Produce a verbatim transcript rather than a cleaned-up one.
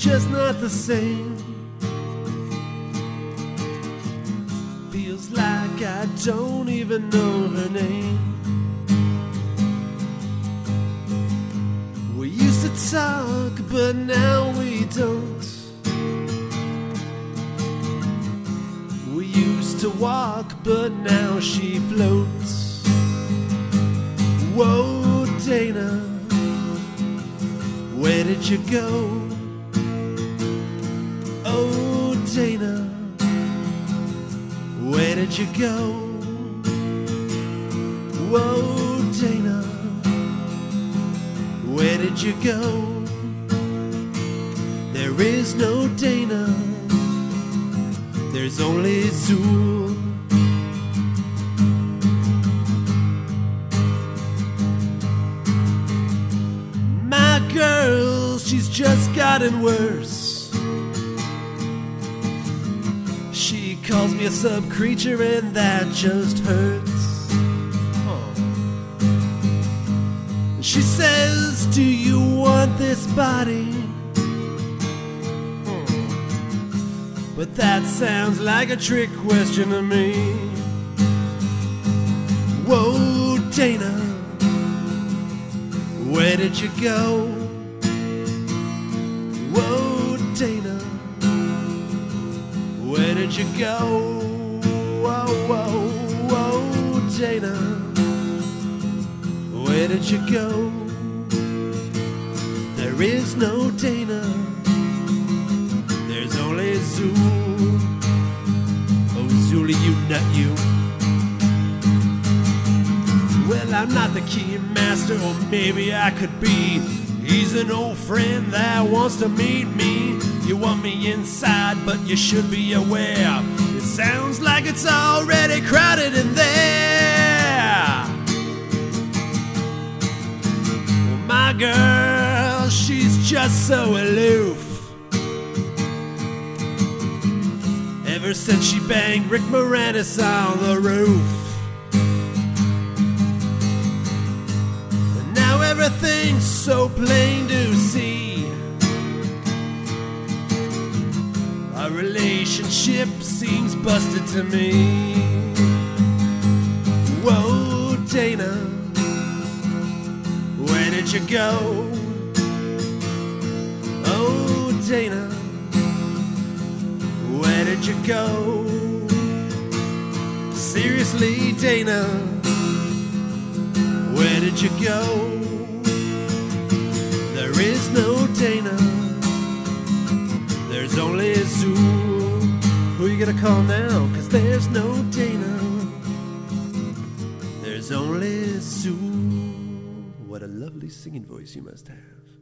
just not the same. Feels like I don't even know her name. We used to talk, but now we don't. We used to walk, but now she floats. Whoa, Dana, where did you go? Oh, Dana, where did you go? Whoa, Dana, where did you go? There is no Dana, there's only Zool. My girl, she's just gotten worse. She calls me a sub-creature and that just hurts. Oh. She says, do you want this body? Oh. But that sounds like a trick question to me. Whoa, Dana, where did you go? Whoa, Dana, where did you go? Whoa, whoa, whoa, Dana, where did you go? There is no Dana, there's only Zool. Oh, Zoolie, you nut, you. Well, I'm not the key master, or maybe I could be. He's an old friend that wants to meet me. You want me inside, but you should be aware it sounds like it's already crowded in there. Well, my girl, she's just so aloof. Ever since she banged Rick Moranis on the roof. And now everything's so plain to see. Our relationship seems busted to me. Whoa, Dana, where did you go? Oh, Dana, where did you go? Seriously, Dana, where did you go? There is no Dana, there's only Zool. Who you gonna call now? Cause there's no Dana, there's only Zool. What a lovely singing voice you must have.